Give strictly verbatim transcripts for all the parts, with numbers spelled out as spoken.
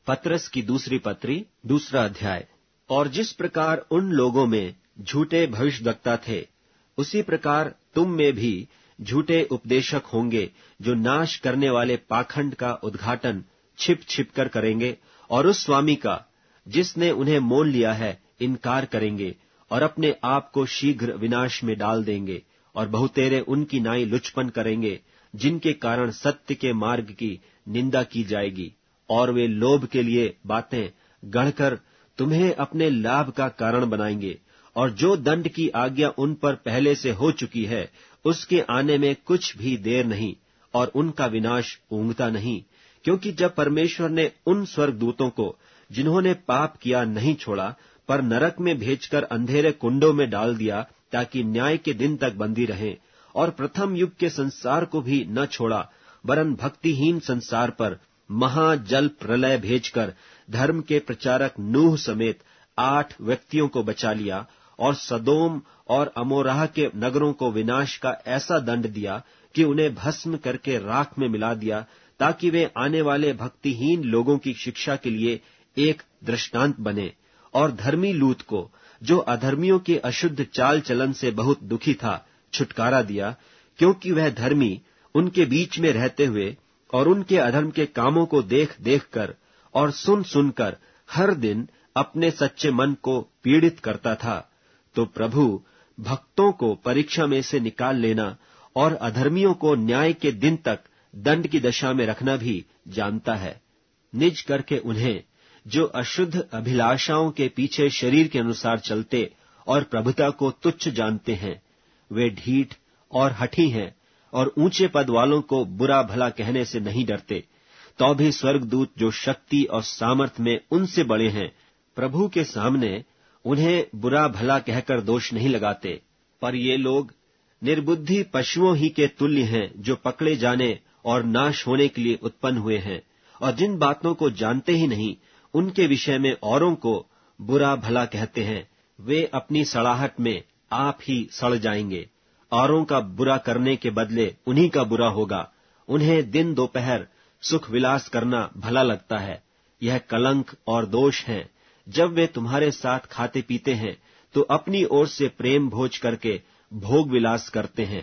पतरस की दूसरी पत्री, दूसरा अध्याय। और जिस प्रकार उन लोगों में झूठे भविष्यद्वक्ता थे, उसी प्रकार तुम में भी झूठे उपदेशक होंगे, जो नाश करने वाले पाखंड का उद्घाटन छिप छिप कर करेंगे, और उस स्वामी का जिसने उन्हें मोल लिया है इनकार करेंगे, और अपने आप को शीघ्र विनाश में डाल देंगे। और बहुतेरे उनकी नाई लुचपन करेंगे, जिनके कारण सत्य के मार्ग की निंदा की जाएगी। और वे लोभ के लिए बातें गढ़कर तुम्हें अपने लाभ का कारण बनाएंगे। और जो दंड की आज्ञा उन पर पहले से हो चुकी है, उसके आने में कुछ भी देर नहीं, और उनका विनाश ऊंघता नहीं। क्योंकि जब परमेश्वर ने उन स्वर्गदूतों को, जिन्होंने पाप किया, नहीं छोड़ा, पर नरक में भेजकर अंधेरे कुंडों में डाल दिया, ताकि न्याय के दिन तक बंदी रहें, और प्रथम युग के संसार को भी न छोड़ा, वरन भक्तिहीन संसार पर महाजल प्रलय भेजकर धर्म के प्रचारक नूह समेत आठ व्यक्तियों को बचा लिया, और सदोम और अमोराह के नगरों को विनाश का ऐसा दंड दिया कि उन्हें भस्म करके राख में मिला दिया, ताकि वे आने वाले भक्तिहीन लोगों की शिक्षा के लिए एक दृष्टांत बने। और धर्मी लूत को, जो अधर्मियों के अशुद्ध चाल चलन से बहुत दुखी था, छुटकारा दिया, क्योंकि वह धर्मी उनके बीच में रहते हुए और उनके अधर्म के कामों को देख देख कर और सुन सुनकर हर दिन अपने सच्चे मन को पीड़ित करता था। तो प्रभु भक्तों को परीक्षा में से निकाल लेना और अधर्मियों को न्याय के दिन तक दंड की दशा में रखना भी जानता है। निज करके उन्हें, जो अशुद्ध अभिलाषाओं के पीछे शरीर के अनुसार चलते और प्रभुता को तुच्छ जानते हैं, वे ढीठ और हठी हैं, और ऊंचे पद वालों को बुरा भला कहने से नहीं डरते। तो भी स्वर्गदूत, जो शक्ति और सामर्थ में उनसे बड़े हैं, प्रभु के सामने उन्हें बुरा भला कहकर दोष नहीं लगाते। पर ये लोग निर्बुद्धि पशुओं ही के तुल्य हैं, जो पकड़े जाने और नाश होने के लिए उत्पन्न हुए हैं, और जिन बातों को जानते ही नहीं, उनके विषय में औरों को बुरा भला कहते हैं। वे अपनी सड़ाहट में आप ही सड़ जाएंगे। औरों का बुरा करने के बदले उन्हीं का बुरा होगा। उन्हें दिन दोपहर सुख विलास करना भला लगता है। यह कलंक और दोष है। जब वे तुम्हारे साथ खाते पीते हैं, तो अपनी ओर से प्रेम भोज करके भोग विलास करते हैं।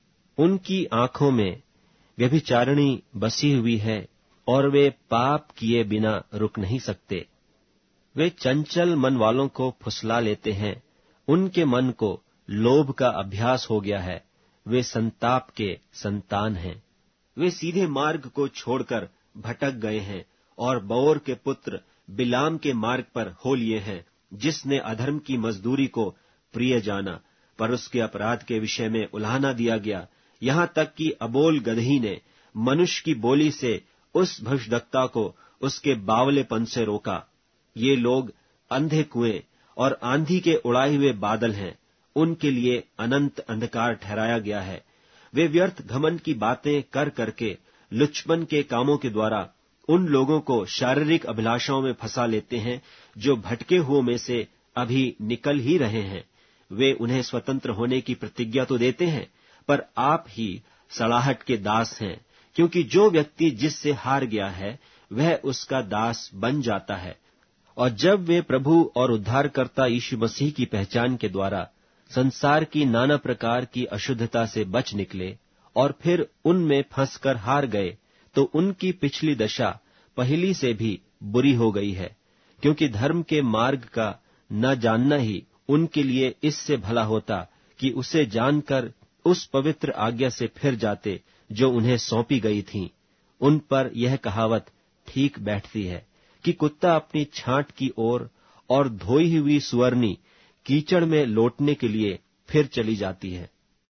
उनकी आंखों में व्यभिचारिणी बसी हुई है, और वे पाप किए बिना रुक नहीं सकते। वे चंचल मन वालों को फुसला लेते हैं। उनके मन को लोभ का अभ्यास हो गया है। वे संताप के संतान हैं। वे सीधे मार्ग को छोड़कर भटक गए हैं, और बओर के पुत्र बिलाम के मार्ग पर हो लिए हैं, जिसने अधर्म की मजदूरी को प्रिय जाना, पर उसके अपराध के विषय में उलाहना दिया गया। यहां तक कि अबोल गदही ने मनुष्य की बोली से उस भविष्यद्वक्ता को उसके बावलेपन से रोका। ये लोग अंधे कुएं और आंधी के उड़ाए हुए बादल हैं। उनके लिए अनंत अंधकार ठहराया गया है। वे व्यर्थ घमंड की बातें कर करके लुचपन के कामों के द्वारा उन लोगों को शारीरिक अभिलाषाओं में फंसा लेते हैं, जो भटके हुओं में से अभी निकल ही रहे हैं। वे उन्हें स्वतंत्र होने की प्रतिज्ञा तो देते हैं, पर आप ही सड़ाहट के दास हैं, क्योंकि जो व्यक्ति जिससे हार गया है, वह उसका दास बन जाता है। और जब वे प्रभु और उद्धारकर्ता यीशु मसीह की पहचान के द्वारा संसार की नाना प्रकार की अशुद्धता से बच निकले और फिर उनमें फंसकर हार गए, तो उनकी पिछली दशा पहली से भी बुरी हो गई है। क्योंकि धर्म के मार्ग का न जानना ही उनके लिए इससे भला होता कि उसे जानकर उस पवित्र आज्ञा से फिर जाते जो उन्हें सौंपी गई थी। उन पर यह कहावत ठीक बैठती है कि कुत्ता अपनी छांट की ओर और धोई हुई सुअरनी कीचड़ में लौटने के लिए फिर चली जाती है।